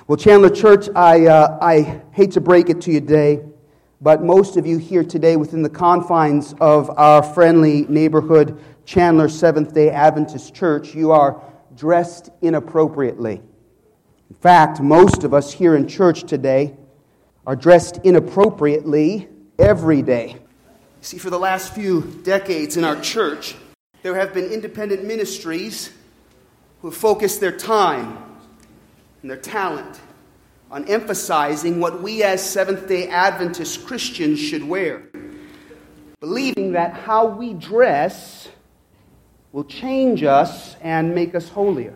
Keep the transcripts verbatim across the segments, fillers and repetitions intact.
Well, Chandler Church, I uh, I hate to break it to you today, but most of you here today within the confines of our friendly neighborhood Chandler Seventh-day Adventist Church, you are dressed inappropriately. In fact, most of us here in church today are dressed inappropriately every day. See, for the last few decades in our church, there have been independent ministries who have focused their time and their talent on emphasizing what we as Seventh-day Adventist Christians should wear, believing that how we dress will change us and make us holier.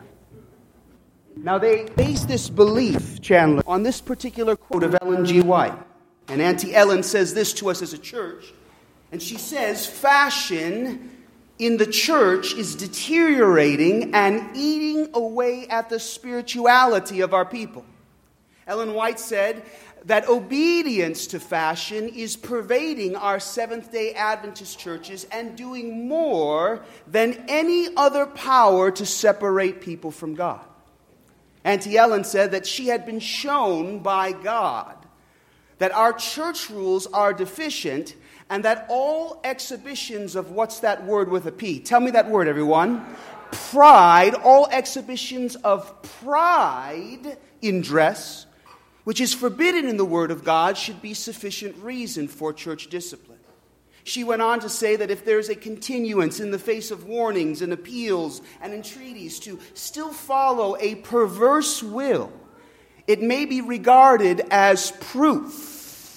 Now, they base this belief, Chandler, on this particular quote of Ellen G. White. And Auntie Ellen says this to us as a church, and she says, fashion in the church is deteriorating and eating away at the spirituality of our people. Ellen White said that obedience to fashion is pervading our Seventh-day Adventist churches and doing more than any other power to separate people from God. Auntie Ellen said that she had been shown by God that our church rules are deficient and that all exhibitions of, what's that word with a P? Tell me that word, everyone. Pride, all exhibitions of pride in dress, which is forbidden in the Word of God, should be sufficient reason for church discipline. She went on to say that if there is a continuance in the face of warnings and appeals and entreaties to still follow a perverse will, it may be regarded as proof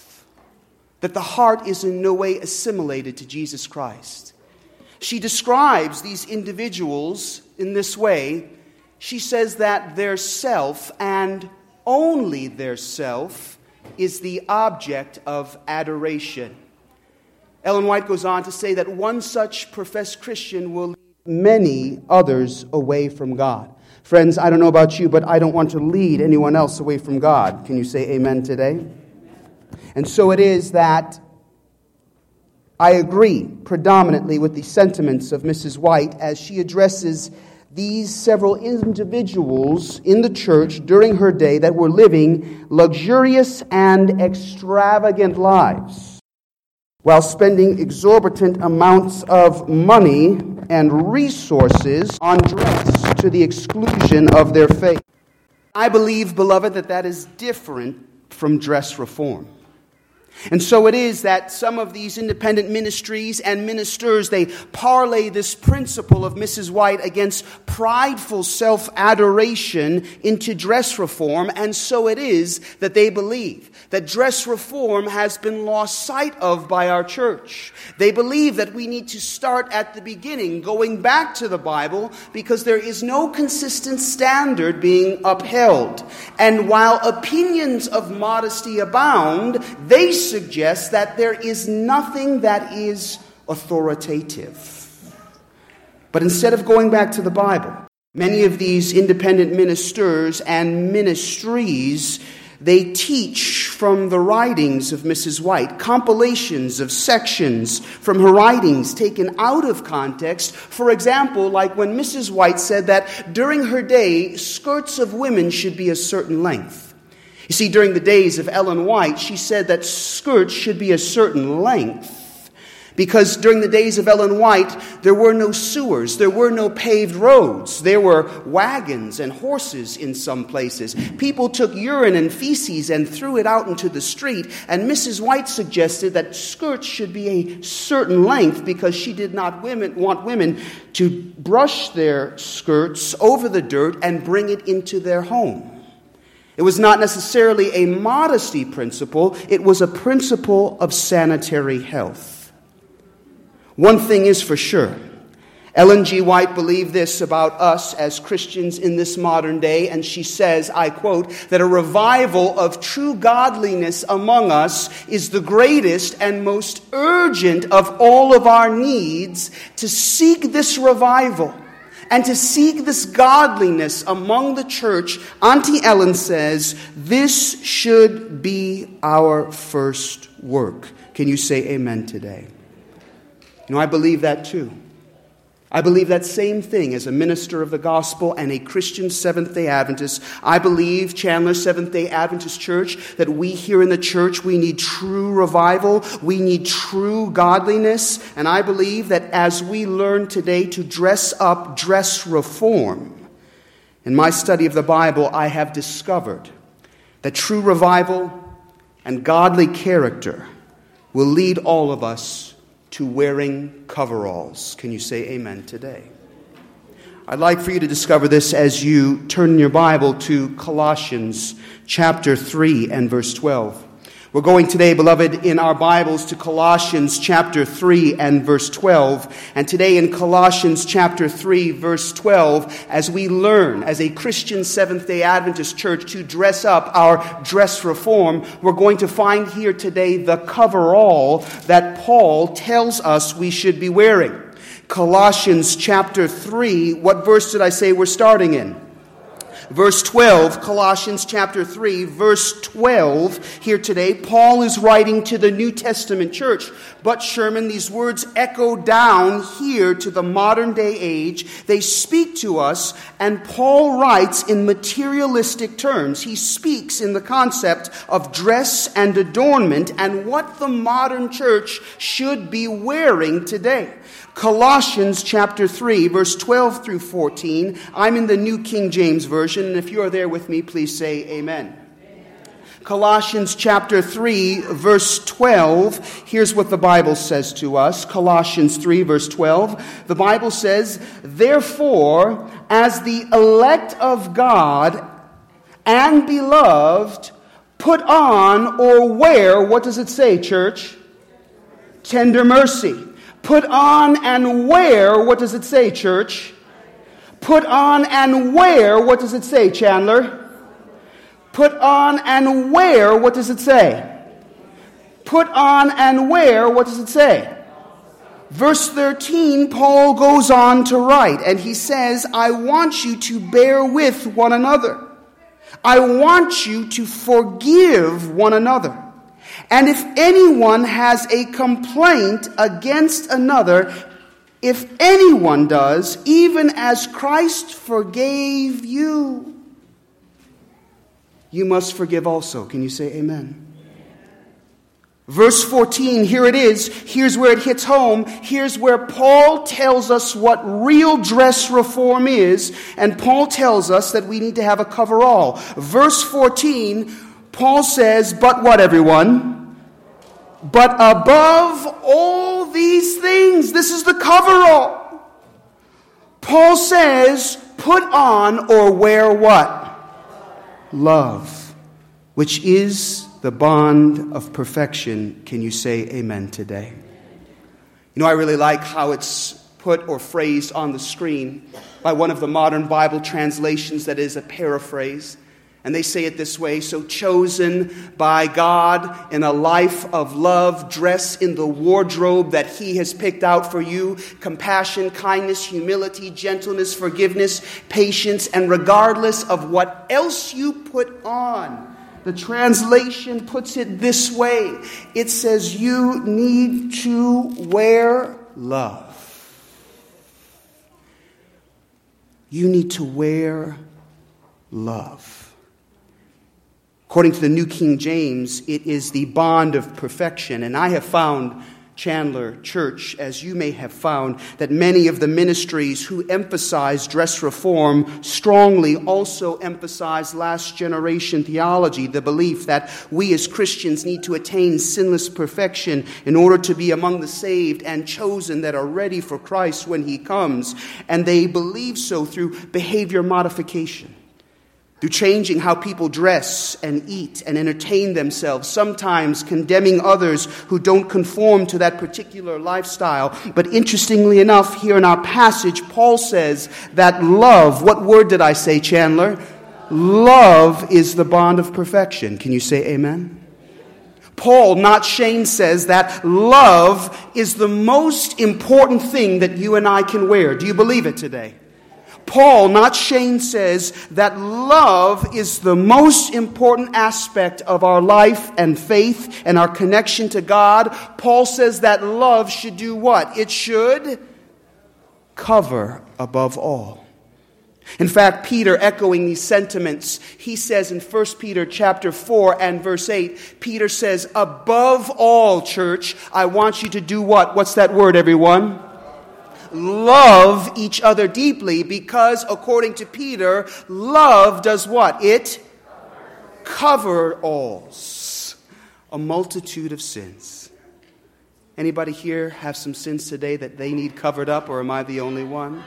that the heart is in no way assimilated to Jesus Christ. She describes these individuals in this way. She says that their self, and only their self, is the object of adoration. Ellen White goes on to say that one such professed Christian will lead many others away from God. Friends, I don't know about you, but I don't want to lead anyone else away from God. Can you say amen today? And so it is that I agree predominantly with the sentiments of Missus White as she addresses these several individuals in the church during her day that were living luxurious and extravagant lives while spending exorbitant amounts of money and resources on dress to the exclusion of their faith. I believe, beloved, that that is different from dress reform. And so it is that some of these independent ministries and ministers, they parlay this principle of Missus White against prideful self-adoration into dress reform. And so it is that they believe that dress reform has been lost sight of by our church. They believe that we need to start at the beginning, going back to the Bible, because there is no consistent standard being upheld. And while opinions of modesty abound, they suggest that there is nothing that is authoritative. But instead of going back to the Bible, many of these independent ministers and ministries, they teach from the writings of Missus White, compilations of sections from her writings taken out of context. For example, like when Missus White said that during her day, skirts of women should be a certain length. You see, during the days of Ellen White, she said that skirts should be a certain length. Because during the days of Ellen White, there were no sewers, there were no paved roads, there were wagons and horses in some places. People took urine and feces and threw it out into the street, and Missus White suggested that skirts should be a certain length because she did not women, want women to brush their skirts over the dirt and bring it into their home. It was not necessarily a modesty principle, it was a principle of sanitary health. One thing is for sure, Ellen G. White believed this about us as Christians in this modern day, and she says, I quote, that a revival of true godliness among us is the greatest and most urgent of all of our needs. To seek this revival and to seek this godliness among the church, Auntie Ellen says, this should be our first work. Can you say amen today? You know, I believe that too. I believe that same thing as a minister of the gospel and a Christian Seventh-day Adventist. I believe, Chandler Seventh-day Adventist Church, that we here in the church, we need true revival. We need true godliness. And I believe that as we learn today to dress up, dress reform, in my study of the Bible, I have discovered that true revival and godly character will lead all of us to wearing coveralls. Can you say amen today? I'd like for you to discover this as you turn in your Bible to Colossians chapter three and verse twelve. We're going today, beloved, in our Bibles to Colossians chapter three and verse twelve. And today in Colossians chapter three, verse twelve, as we learn as a Christian Seventh-day Adventist church to dress up our dress reform, we're going to find here today the coverall that Paul tells us we should be wearing. Colossians chapter three, what verse did I say we're starting in? Verse twelve, Colossians chapter three, verse twelve, here today, Paul is writing to the New Testament church. But Sherman, these words echo down here to the modern day age. They speak to us, and Paul writes in materialistic terms. He speaks in the concept of dress and adornment and what the modern church should be wearing today. Colossians chapter three, verse twelve through fourteen. I'm in the New King James Version, and if you are there with me, please say amen. Amen. Colossians chapter three, verse twelve. Here's what the Bible says to us. Colossians three, verse twelve. The Bible says, "Therefore, as the elect of God and beloved, put on or wear," what does it say, church? Tender mercy. Put on and wear, what does it say, church? Put on and wear, what does it say, Chandler? Put on and wear, what does it say? Put on and wear, what does it say? Verse thirteen, Paul goes on to write, and he says, "I want you to bear with one another. I want you to forgive one another. And if anyone has a complaint against another, if anyone does, even as Christ forgave you, you must forgive also." Can you say amen? Verse fourteen, here it is. Here's where it hits home. Here's where Paul tells us what real dress reform is. And Paul tells us that we need to have a coverall. Verse fourteen, Paul says, "But what, everyone? But above all these things," this is the coverall. Paul says, "Put on or wear what? Love, which is the bond of perfection." Can you say amen today? You know, I really like how it's put or phrased on the screen by one of the modern Bible translations that is a paraphrase. And they say it this way: "So chosen by God in a life of love, dress in the wardrobe that He has picked out for you, compassion, kindness, humility, gentleness, forgiveness, patience, and regardless of what else you put on." The translation puts it this way. It says you need to wear love. You need to wear love. According to the New King James, it is the bond of perfection. And I have found, Chandler Church, as you may have found, that many of the ministries who emphasize dress reform strongly also emphasize last generation theology, the belief that we as Christians need to attain sinless perfection in order to be among the saved and chosen that are ready for Christ when He comes. And they believe so through behavior modification, through changing how people dress and eat and entertain themselves, sometimes condemning others who don't conform to that particular lifestyle. But interestingly enough, here in our passage, Paul says that love, what word did I say, Chandler? Love is the bond of perfection. Can you say amen? Paul, not Shane, says that love is the most important thing that you and I can wear. Do you believe it today? Paul, not Shane, says that love is the most important aspect of our life and faith and our connection to God. Paul says that love should do what? It should cover above all. In fact, Peter, echoing these sentiments, he says in First Peter chapter four and verse eight, Peter says, above all, church, I want you to do what? What's that word, everyone? Love each other deeply, because according to Peter, love does what? It covers a multitude of sins. Anybody here have some sins today that they need covered up, or am I the only one?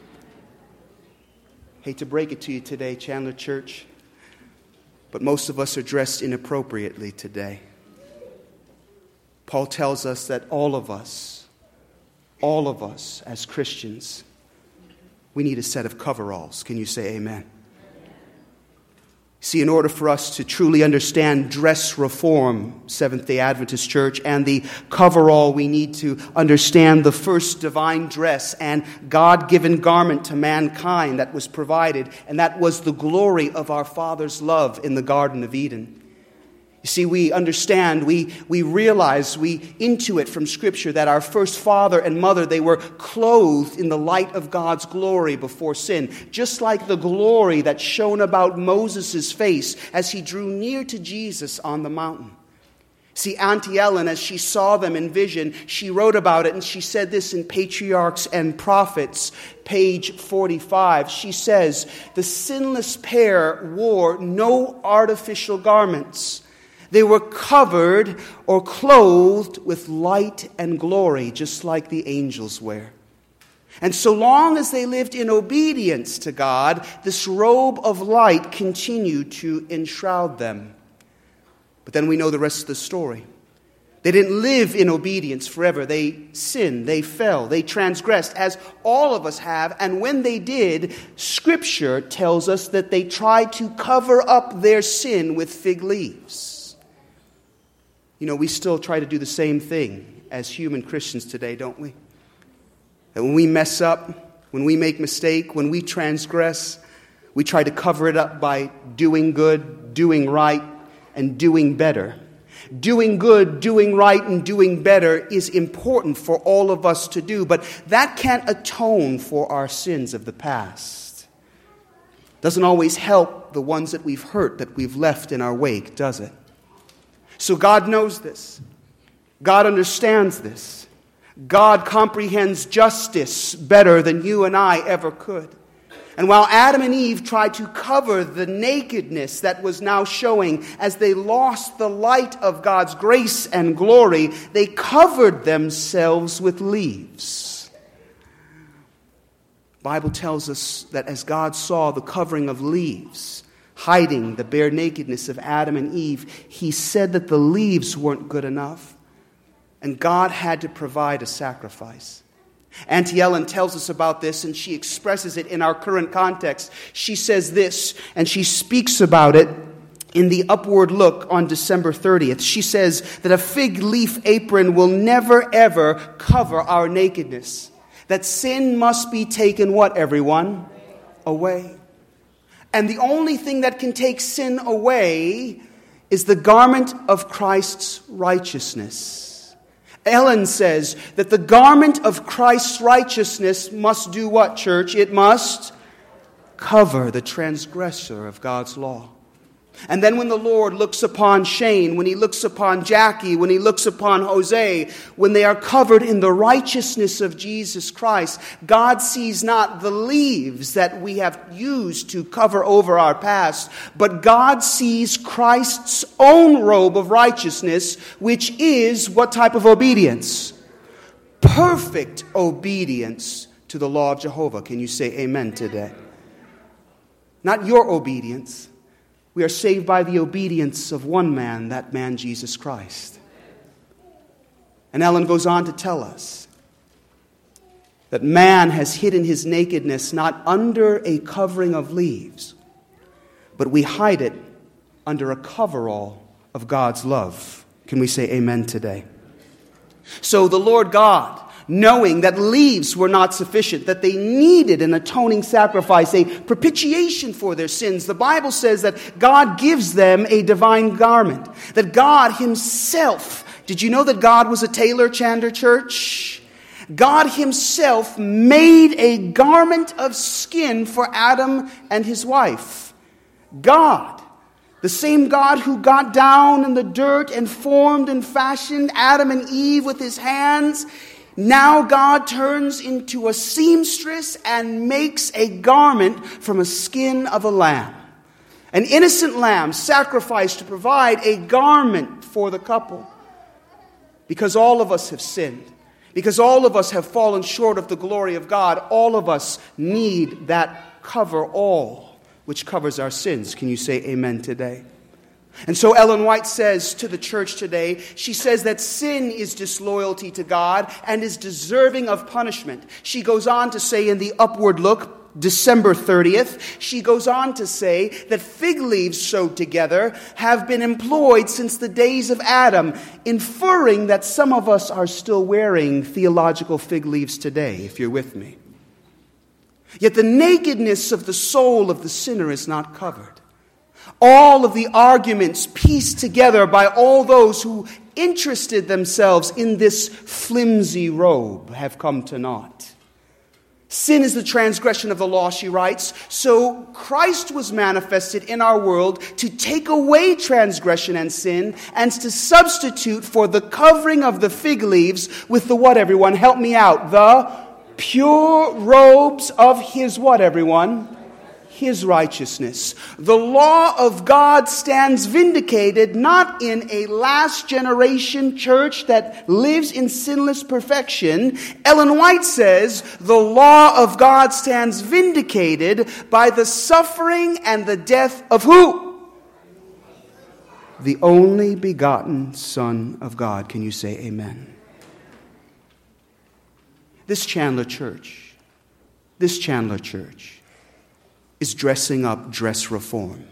Hate to break it to you today, Chandler Church, but most of us are dressed inappropriately today. Paul tells us that all of us, all of us as Christians, we need a set of coveralls. Can you say amen? See, in order for us to truly understand dress reform, Seventh-day Adventist Church, and the coverall, we need to understand the first divine dress and God-given garment to mankind that was provided, and that was the glory of our Father's love in the Garden of Eden. You see, we understand, we, we realize, we intuit from Scripture that our first father and mother, they were clothed in the light of God's glory before sin, just like the glory that shone about Moses' face as he drew near to Jesus on the mountain. See, Auntie Ellen, as she saw them in vision, she wrote about it, and she said this in Patriarchs and Prophets, page forty-five. She says, the sinless pair wore no artificial garments. They were covered or clothed with light and glory, just like the angels wear. And so long as they lived in obedience to God, this robe of light continued to enshroud them. But then we know the rest of the story. They didn't live in obedience forever. They sinned, they fell, they transgressed, as all of us have. And when they did, Scripture tells us that they tried to cover up their sin with fig leaves. You know, we still try to do the same thing as human Christians today, don't we? That when we mess up, when we make mistake, when we transgress, we try to cover it up by doing good, doing right, and doing better. Doing good, doing right, and doing better is important for all of us to do, but that can't atone for our sins of the past. Doesn't always help the ones that we've hurt, that we've left in our wake, does it? So God knows this. God understands this. God comprehends justice better than you and I ever could. And while Adam and Eve tried to cover the nakedness that was now showing as they lost the light of God's grace and glory, they covered themselves with leaves. The Bible tells us that as God saw the covering of leaves, hiding the bare nakedness of Adam and Eve, he said that the leaves weren't good enough, and God had to provide a sacrifice. Auntie Ellen tells us about this, and she expresses it in our current context. She says this, and she speaks about it in the Upward Look on December thirtieth. She says that a fig leaf apron will never, ever cover our nakedness. That sin must be taken, what, everyone? Away. And the only thing that can take sin away is the garment of Christ's righteousness. Ellen says that the garment of Christ's righteousness must do what, church? It must cover the transgressor of God's law. And then when the Lord looks upon Shane, when he looks upon Jackie, when he looks upon Jose, when they are covered in the righteousness of Jesus Christ, God sees not the leaves that we have used to cover over our past, but God sees Christ's own robe of righteousness, which is what type of obedience? Perfect obedience to the law of Jehovah. Can you say amen today? Not your obedience. We are saved by the obedience of one man, that man Jesus Christ. And Ellen goes on to tell us that man has hidden his nakedness not under a covering of leaves, but we hide it under a coverall of God's love. Can we say amen today? So the Lord God, knowing that leaves were not sufficient, that they needed an atoning sacrifice, a propitiation for their sins, the Bible says that God gives them a divine garment. That God himself, did you know that God was a tailor, Chandler Church? God himself made a garment of skin for Adam and his wife. God, the same God who got down in the dirt and formed and fashioned Adam and Eve with his hands, now God turns into a seamstress and makes a garment from a skin of a lamb. An innocent lamb sacrificed to provide a garment for the couple. Because all of us have sinned. Because all of us have fallen short of the glory of God. All of us need that cover all, which covers our sins. Can you say amen today? And so Ellen White says to the church today, she says that sin is disloyalty to God and is deserving of punishment. She goes on to say in the Upward Look, December thirtieth, she goes on to say that fig leaves sewed together have been employed since the days of Adam, inferring that some of us are still wearing theological fig leaves today, if you're with me. Yet the nakedness of the soul of the sinner is not covered. All of the arguments pieced together by all those who interested themselves in this flimsy robe have come to naught. Sin is the transgression of the law, she writes. So Christ was manifested in our world to take away transgression and sin and to substitute for the covering of the fig leaves with the what, everyone? Help me out. The pure robes of his what, everyone? His righteousness. The law of God stands vindicated not in a last generation church that lives in sinless perfection. Ellen White says the law of God stands vindicated by the suffering and the death of who? The only begotten Son of God. Can you say amen? This Chandler Church, this Chandler Church is dressing up dress reform.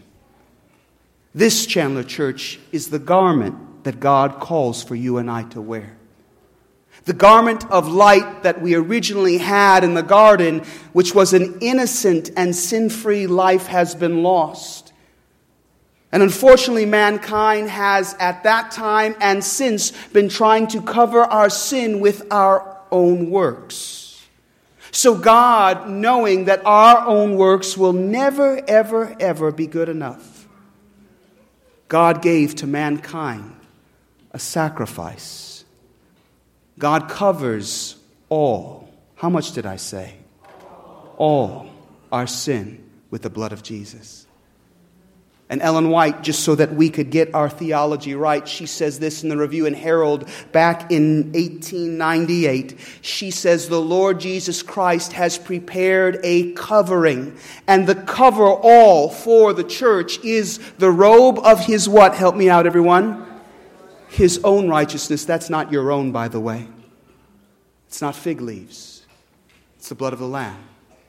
This Chandler Church is the garment that God calls for you and I to wear. The garment of light that we originally had in the garden, which was an innocent and sin-free life, has been lost. And unfortunately, mankind has at that time and since been trying to cover our sin with our own works. So God, knowing that our own works will never, ever, ever be good enough, God gave to mankind a sacrifice. God covers all. How much did I say? All our sin with the blood of Jesus. And Ellen White, just so that we could get our theology right, she says this in the Review and Herald back in eighteen ninety-eight. She says, the Lord Jesus Christ has prepared a covering, and the cover-all for the church is the robe of his what? Help me out, everyone. His own righteousness. That's not your own, by the way. It's not fig leaves. It's the blood of the Lamb.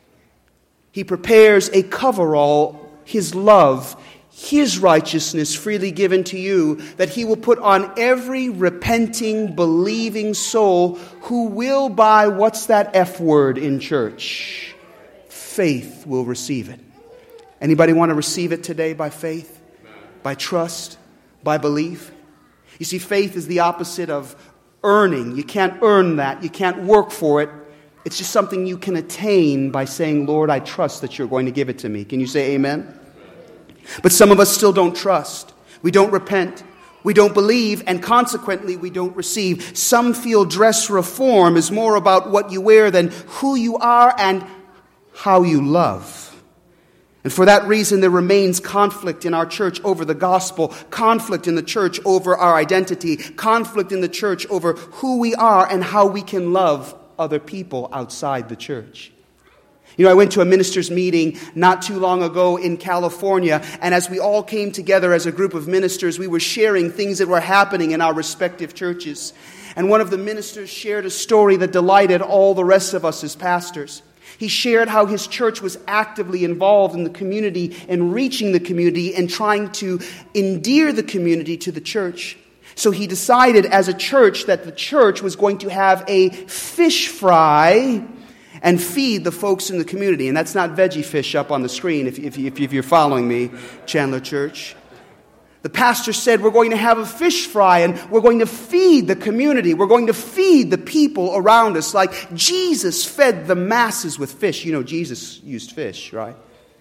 He prepares a cover-all, his love, his righteousness freely given to you, that he will put on every repenting, believing soul who will by, what's that F word in church? Faith will receive it. Anybody want to receive it today by faith? By trust? By belief? You see, faith is the opposite of earning. You can't earn that. You can't work for it. It's just something you can attain by saying, Lord, I trust that you're going to give it to me. Can you say amen? But some of us still don't trust. We don't repent. We don't believe, and consequently we don't receive. Some feel dress reform is more about what you wear than who you are and how you love. And for that reason, there remains conflict in our church over the gospel, conflict in the church over our identity, conflict in the church over who we are and how we can love other people outside the church. You know, I went to a ministers' meeting not too long ago in California, and as we all came together as a group of ministers, we were sharing things that were happening in our respective churches. And one of the ministers shared a story that delighted all the rest of us as pastors. He shared how his church was actively involved in the community and reaching the community and trying to endear the community to the church. So he decided as a church that the church was going to have a fish fry and feed the folks in the community. And that's not veggie fish up on the screen, if, if, if you're following me, Chandler Church. The pastor said, we're going to have a fish fry and we're going to feed the community. We're going to feed the people around us like Jesus fed the masses with fish. You know, Jesus used fish, right?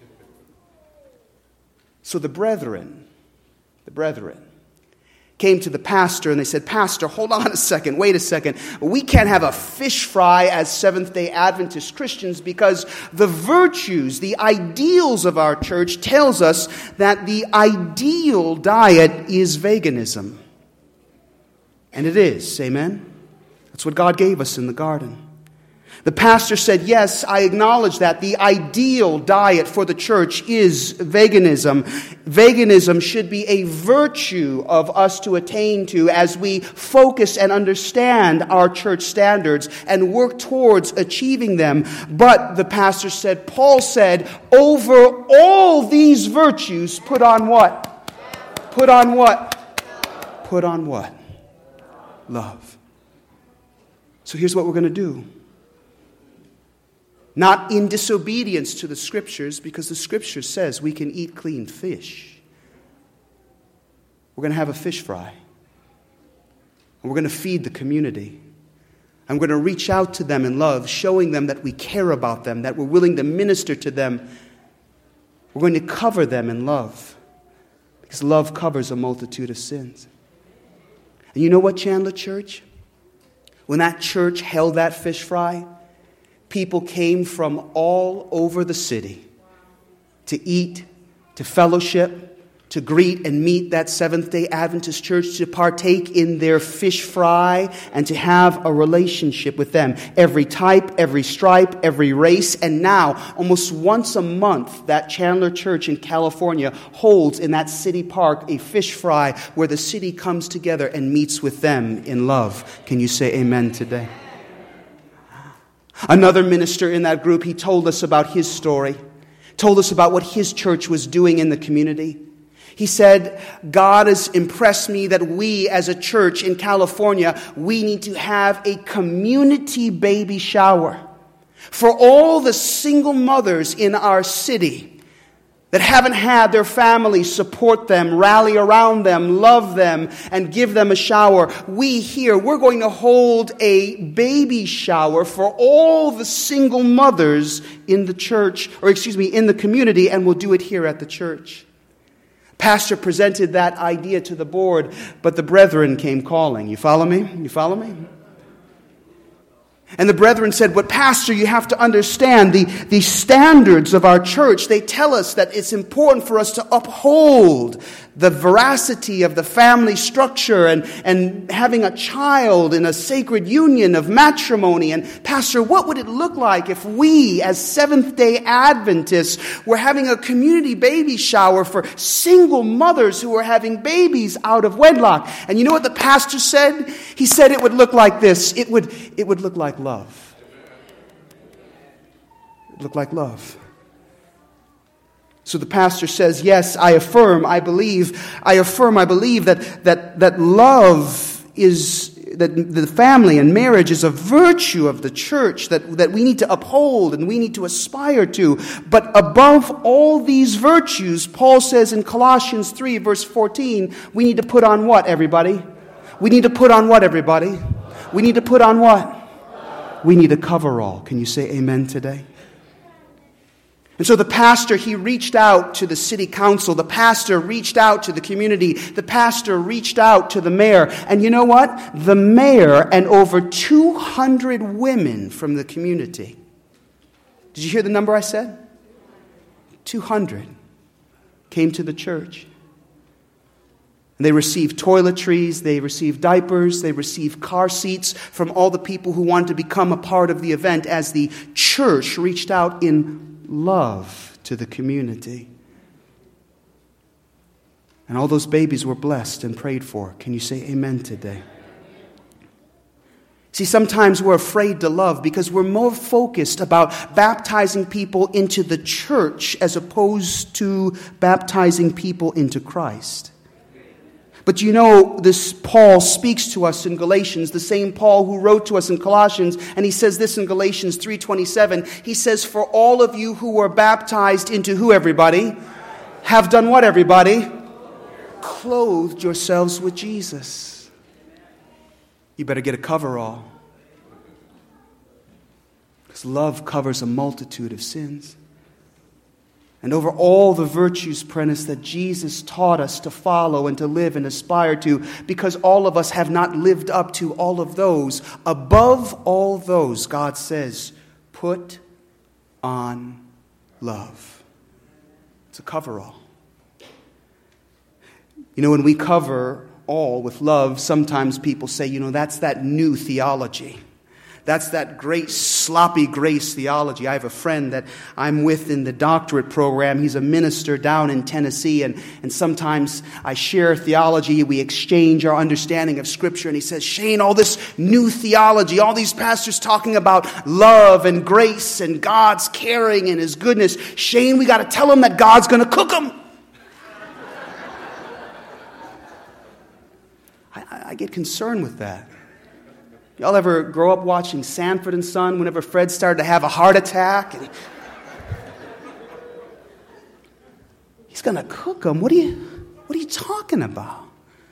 So the brethren, the brethren came to the pastor and they said, Pastor, hold on a second, wait a second. We can't have a fish fry as Seventh-day Adventist Christians because the virtues, the ideals of our church tells us that the ideal diet is veganism. And it is, amen? That's what God gave us in the garden. The pastor said, yes, I acknowledge that the ideal diet for the church is veganism. Veganism should be a virtue of us to attain to as we focus and understand our church standards and work towards achieving them. But the pastor said, Paul said, over all these virtues, put on what? Put on what? Put on what? Love. So here's what we're going to do. Not in disobedience to the Scriptures, because the Scripture says we can eat clean fish. We're going to have a fish fry. And we're going to feed the community. I'm going to reach out to them in love, showing them that we care about them, that we're willing to minister to them. We're going to cover them in love, because love covers a multitude of sins. And you know what, Chandler Church? When that church held that fish fry, people came from all over the city to eat, to fellowship, to greet and meet that Seventh-day Adventist church, to partake in their fish fry, and to have a relationship with them. Every type, every stripe, every race. And now, almost once a month, that Chandler Church in California holds in that city park a fish fry where the city comes together and meets with them in love. Can you say amen today? Another minister in that group, he told us about his story, told us about what his church was doing in the community. He said, God has impressed me that we as a church in California, we need to have a community baby shower for all the single mothers in our city that haven't had their families support them, rally around them, love them, and give them a shower. We here, we're going to hold a baby shower for all the single mothers in the church, or excuse me, in the community, and we'll do it here at the church. Pastor presented that idea to the board, but the brethren came calling. You follow me? You follow me? And the brethren said, but Pastor, you have to understand the, the standards of our church. They tell us that it's important for us to uphold the veracity of the family structure and, and having a child in a sacred union of matrimony. And Pastor, what would it look like if we as Seventh-day Adventists were having a community baby shower for single mothers who were having babies out of wedlock? And you know what the pastor said? He said it would look like this. It would, it would look like love. It would look like love. So the pastor says, yes, I affirm, I believe, I affirm, I believe that that that love is, that the family and marriage is a virtue of the church that, that we need to uphold and we need to aspire to. But above all these virtues, Paul says in Colossians three, verse fourteen, we need to put on what, everybody? We need to put on what, everybody? We need to put on what? We need a coverall. Can you say amen today? And so the pastor, he reached out to the city council. The pastor reached out to the community. The pastor reached out to the mayor. And you know what? The mayor and over two hundred women from the community. Did you hear the number I said? two hundred came to the church. And they received toiletries, they received diapers, they received car seats from all the people who wanted to become a part of the event as the church reached out in love to the community. And all those babies were blessed and prayed for. Can you say amen today? See, sometimes we're afraid to love because we're more focused about baptizing people into the church as opposed to baptizing people into Christ. But you know, this Paul speaks to us in Galatians, the same Paul who wrote to us in Colossians, and he says this in Galatians three twenty-seven. He says, for all of you who were baptized into who, everybody? Have done what, everybody? clothed yourselves with Jesus. You better get a coverall. Because love covers a multitude of sins. And over all the virtues, Prentice, that Jesus taught us to follow and to live and aspire to, because all of us have not lived up to all of those, above all those, God says, put on love. It's a coverall. You know, when we cover all with love, sometimes people say, you know, that's that new theology. That's that great sloppy grace theology. I have a friend that I'm with in the doctorate program. He's a minister down in Tennessee, and, and sometimes I share theology. We exchange our understanding of Scripture, and he says, Shane, all this new theology, all these pastors talking about love and grace and God's caring and His goodness. Shane, we got to tell them that God's going to cook them. I, I get concerned with that. Y'all ever grow up watching Sanford and Son whenever Fred started to have a heart attack? And he's going to cook them. What are you, what are you talking about?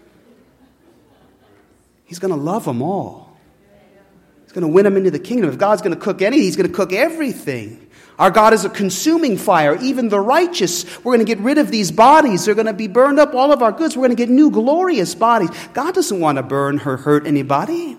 He's going to love them all. He's going to win them into the kingdom. If God's going to cook anything, He's going to cook everything. Our God is a consuming fire. Even the righteous, we're going to get rid of these bodies. They're going to be burned up, all of our goods. We're going to get new glorious bodies. God doesn't want to burn or hurt anybody.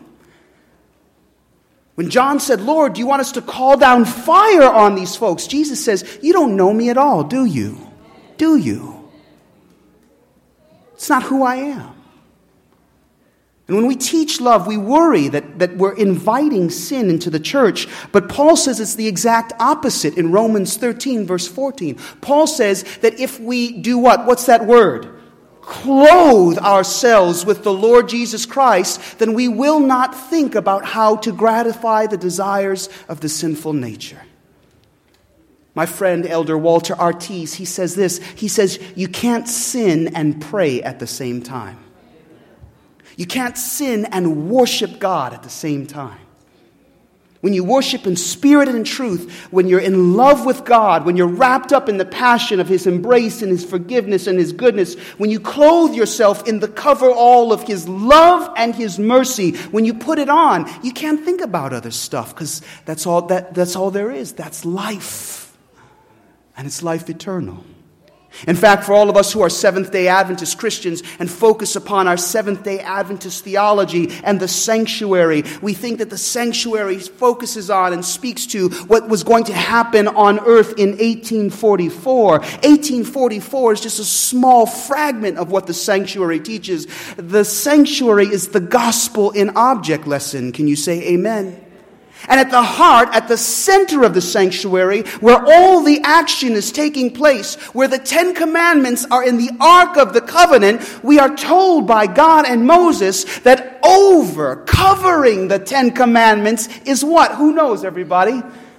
When John said, Lord, do you want us to call down fire on these folks? Jesus says, you don't know me at all, do you? Do you? It's not who I am. And when we teach love, we worry that, that we're inviting sin into the church. But Paul says it's the exact opposite in Romans thirteen, verse fourteen. Paul says that if we do what? What's that word? Clothe ourselves with the Lord Jesus Christ, then we will not think about how to gratify the desires of the sinful nature. My friend, Elder Walter Ortiz, he says this. He says, you can't sin and pray at the same time. You can't sin and worship God at the same time. When you worship in spirit and in truth, when you're in love with God, when you're wrapped up in the passion of His embrace and His forgiveness and His goodness, when you clothe yourself in the coverall of His love and His mercy, when you put it on, you can't think about other stuff because that's all that, that's all there is. That's life. And it's life eternal. In fact, for all of us who are Seventh-day Adventist Christians and focus upon our Seventh-day Adventist theology and the sanctuary, we think that the sanctuary focuses on and speaks to what was going to happen on earth in eighteen forty-four. eighteen forty-four is just a small fragment of what the sanctuary teaches. The sanctuary is the gospel in object lesson. Can you say amen? And at the heart, at the center of the sanctuary, where all the action is taking place, where the Ten Commandments are in the Ark of the Covenant, we are told by God and Moses that over, covering the Ten Commandments is what? Who knows, everybody?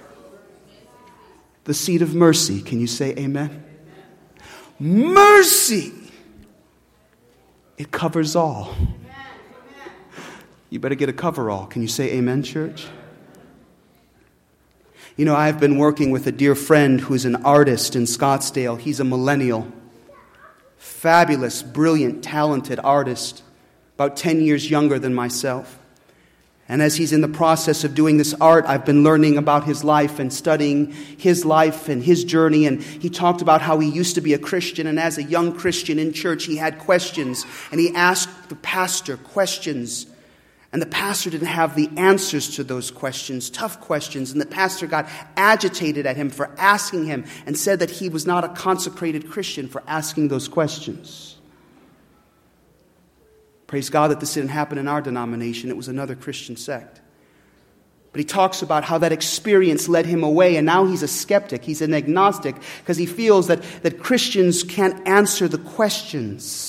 The seat of mercy. Can you say amen? Mercy. It covers all. You better get a coverall. Can you say amen, church? You know, I've been working with a dear friend who's an artist in Scottsdale. He's a millennial. Fabulous, brilliant, talented artist. About ten years younger than myself. And as he's in the process of doing this art, I've been learning about his life and studying his life and his journey. And he talked about how he used to be a Christian. And as a young Christian in church, he had questions. And he asked the pastor questions. And the pastor didn't have the answers to those questions, tough questions. And the pastor got agitated at him for asking him and said that he was not a consecrated Christian for asking those questions. Praise God that this didn't happen in our denomination. It was another Christian sect. But he talks about how that experience led him away, and now he's a skeptic. He's an agnostic because he feels that, that Christians can't answer the questions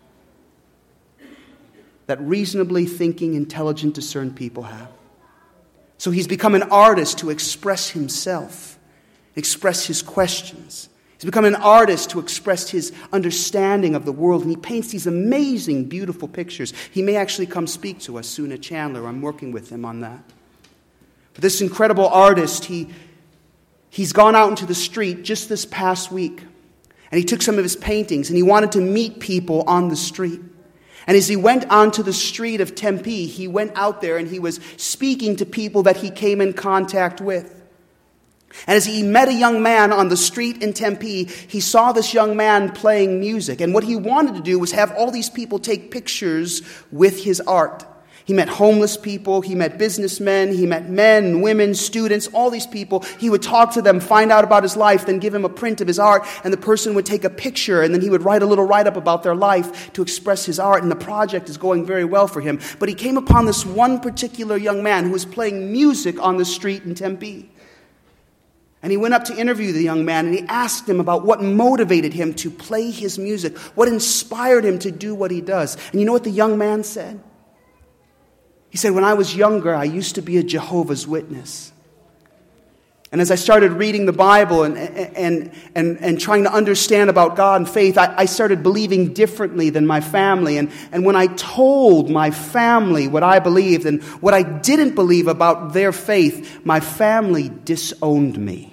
that reasonably thinking, intelligent, discerned people have. So he's become an artist to express himself, express his questions. He's become an artist to express his understanding of the world, and he paints these amazing, beautiful pictures. He may actually come speak to us soon at Chandler. I'm working with him on that. But this incredible artist, he, he's gone out into the street just this past week, And he took some of his paintings and he wanted to meet people on the street. And as he went onto the street of Tempe, he went out there and he was speaking to people that he came in contact with. And as he met a young man on the street in Tempe, he saw this young man playing music. And what he wanted to do was have all these people take pictures with his art. He met homeless people, he met businessmen, he met men, women, students, all these people. He would talk to them, find out about his life, then give him a print of his art, and the person would take a picture, and then he would write a little write-up about their life to express his art, and the project is going very well for him. But he came upon this one particular young man who was playing music on the street in Tempe. And he went up to interview the young man, and he asked him about what motivated him to play his music, what inspired him to do what he does. And you know what the young man said? He said, when I was younger, I used to be a Jehovah's Witness. And as I started reading the Bible and, and, and, and trying to understand about God and faith, I, I started believing differently than my family. And, and when I told my family what I believed and what I didn't believe about their faith, my family disowned me.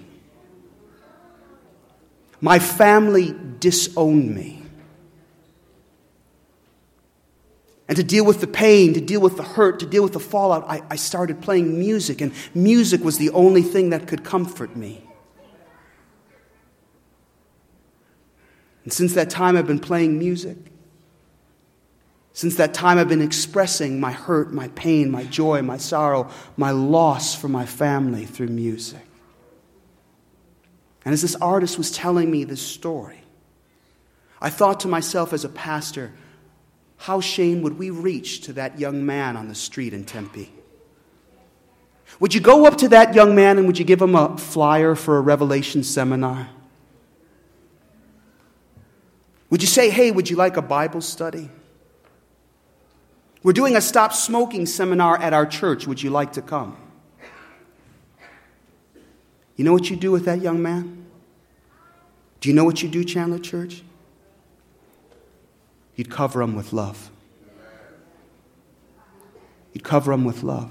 My family disowned me. And to deal with the pain, to deal with the hurt, to deal with the fallout, I, I started playing music, and music was the only thing that could comfort me. And since that time, I've been playing music. Since that time, I've been expressing my hurt, my pain, my joy, my sorrow, my loss for my family through music. And as this artist was telling me this story, I thought to myself as a pastor, how, Shane, would we reach to that young man on the street in Tempe? Would you go up to that young man and would you give him a flyer for a Revelation seminar? Would you say, hey, would you like a Bible study? We're doing a stop smoking seminar at our church. Would you like to come? You know what you do with that young man? Do you know what you do, Chandler Church? You'd cover them with love. You'd cover them with love.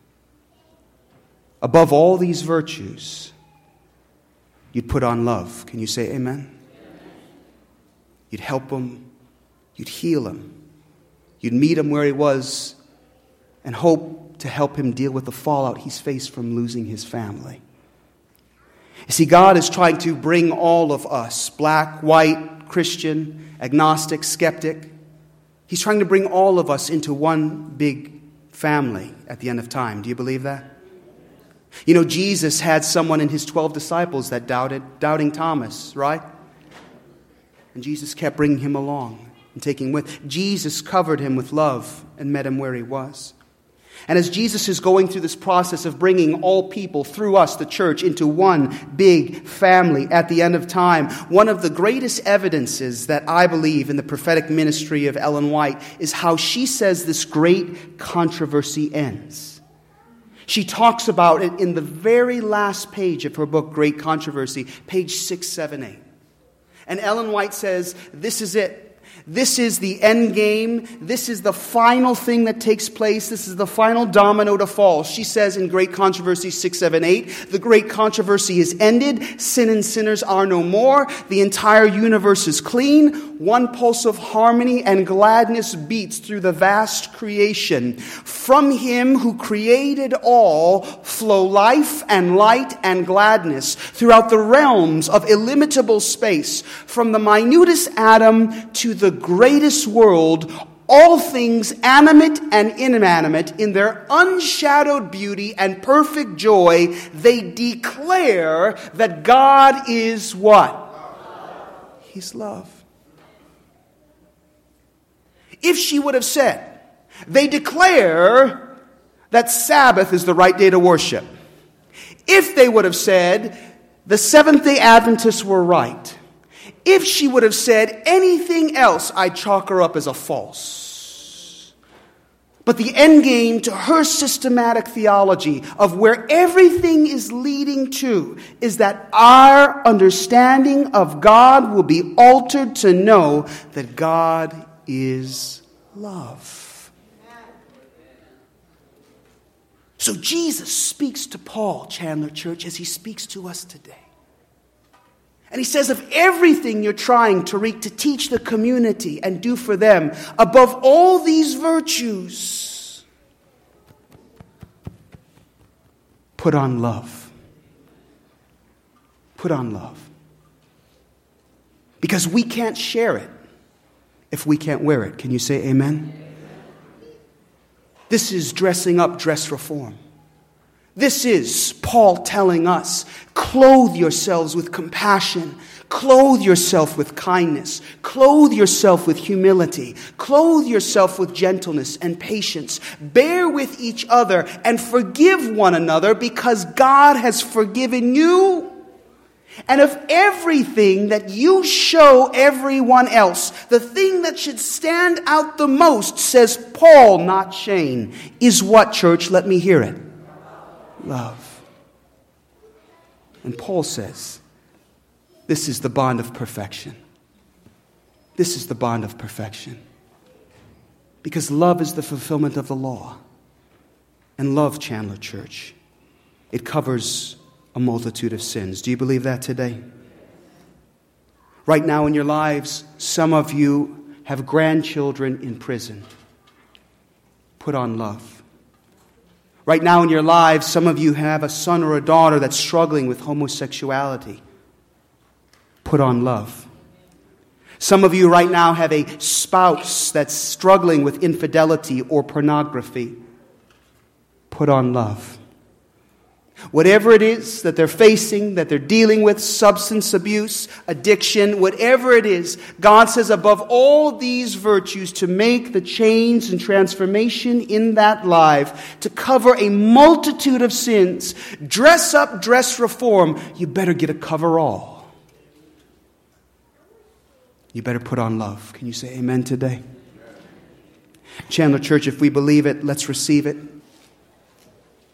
Above all these virtues, you'd put on love. Can you say amen? You'd help him. You'd heal him. You'd meet him where he was and hope to help him deal with the fallout he's faced from losing his family. You see, God is trying to bring all of us, black, white, Christian, agnostic, skeptic. He's trying to bring all of us into one big family at the end of time. Do you believe that? You know, Jesus had someone in his twelve disciples that doubted, doubting Thomas, right? And Jesus kept bringing him along and taking him with. Jesus covered him with love and met him where he was. And as Jesus is going through this process of bringing all people through us, the church, into one big family at the end of time, one of the greatest evidences that I believe in the prophetic ministry of Ellen White is how she says this great controversy ends. She talks about it in the very last page of her book, Great Controversy, page six, seven, eight. And Ellen White says, this is it. This is the end game. This is the final thing that takes place. This is the final domino to fall. She says in Great Controversy six, seven, eight, the great controversy is ended. Sin and sinners are no more. The entire universe is clean. One pulse of harmony and gladness beats through the vast creation. From him who created all flow life and light and gladness throughout the realms of illimitable space. From the minutest atom to the greatest world, all things animate and inanimate, in their unshadowed beauty and perfect joy, they declare that God is what? He's love. If she would have said, they declare that Sabbath is the right day to worship. If they would have said, the Seventh-day Adventists were right. If she would have said anything else, I'd chalk her up as a false. But the end game to her systematic theology of where everything is leading to is that our understanding of God will be altered to know that God is love. So Jesus speaks to Paul, Chandler Church, as he speaks to us today. And he says, of everything you're trying to reach, to teach the community and do for them, above all these virtues, put on love. Put on love. Because we can't share it if we can't wear it. Can you say amen? This is dressing up dress reform. This is Paul telling us, clothe yourselves with compassion, clothe yourself with kindness, clothe yourself with humility, clothe yourself with gentleness and patience, bear with each other and forgive one another because God has forgiven you. And of everything that you show everyone else, the thing that should stand out the most, says Paul, not Shane, is what, church? Let me hear it. Love. And Paul says, this is the bond of perfection. This is the bond of perfection. Because love is the fulfillment of the law. And love, Chandler Church, it covers a multitude of sins. Do you believe that today? Right now in your lives, some of you have grandchildren in prison. Put on love. Right now in your lives, some of you have a son or a daughter that's struggling with homosexuality. Put on love. Some of you right now have a spouse that's struggling with infidelity or pornography. Put on love. Whatever it is that they're facing, that they're dealing with, substance abuse, addiction, whatever it is, God says above all these virtues to make the change and transformation in that life, to cover a multitude of sins, dress up, dress reform, you better get a coverall. You better put on love. Can you say amen today? Chandler Church, if we believe it, let's receive it.